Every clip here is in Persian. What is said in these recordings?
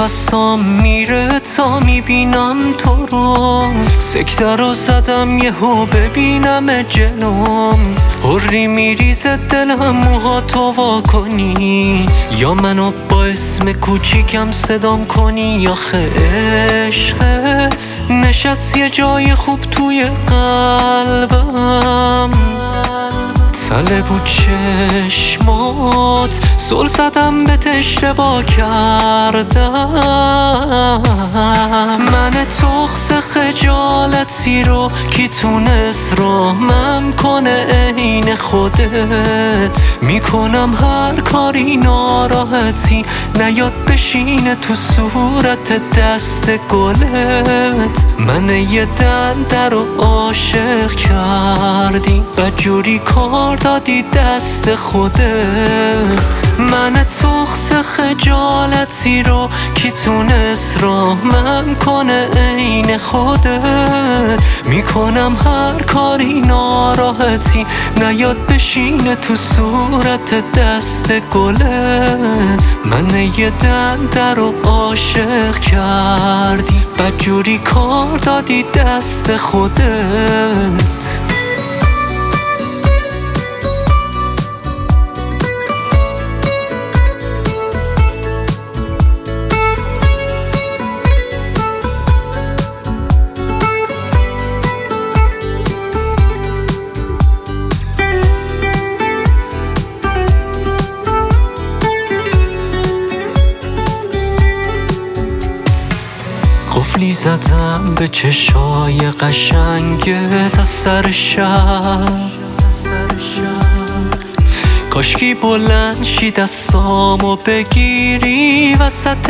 نفسام میره تا میبینم تو رو. سکته رو زدم یهو ببینم جلوم، حری میریزه دلم موهاتو وا کنی، یا منو با اسم کوچیکم صدام کنی، یا عشقت نشست یه جای خوب توی قلبم. تله بود چشمات زل زدم بهت اشتباه کردم. من تخس خجالتی رو کی تونست راهم کنه عین خودت. میکنم هر کاری ناراحتی نیاد بشینه تو صورت دست گلت. من یه دنده رو عاشق کردی بدجوری کار دادی دست خودت. من تخس خجالتی رو کی تونست راهم کنه عین خودت. میکنم هر کاری ناراحتی نیاد بشینه تو صورت دست گلت. من یه دنده رو عاشق کردی بدجوری کار دادی دست خودت. قفلی زدم به چشای قشنگت از سر شب، کاشکی بلند شی دستامو بگیری وسط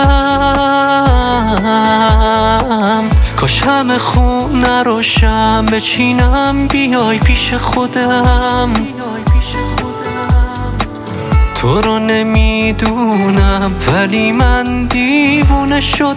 جمع. کاش همه خونه رو شم بچینم بیای پیش خودم. تو رو نمیدونم ولی من دیوونه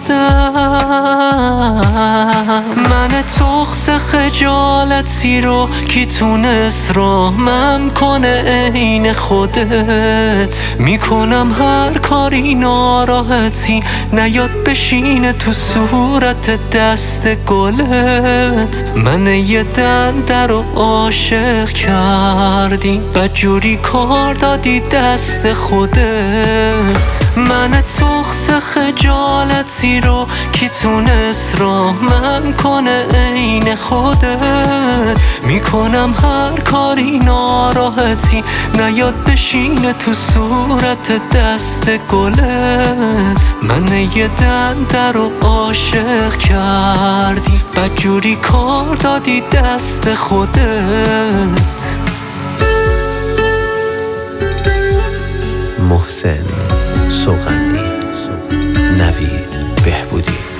شدم. من تخس خجالتی رو کی تونست راهم کنه عین خودت. میکنم هر کاری ناراحتی نیاد بشینه تو صورت دست گلت. من یه دنده رو عاشق کردی بدجوری کار دادی دست خودت. من تخس خجالتی رو کی تونست راهم کنه عین خودت. میکنم هر کاری ناراحتی نیاد بشینه تو صورت دست گلت. من یه دنده رو عاشق کردی بدجوری کار دادی دست خودت. محسن سوغندی، نوید بهبودی.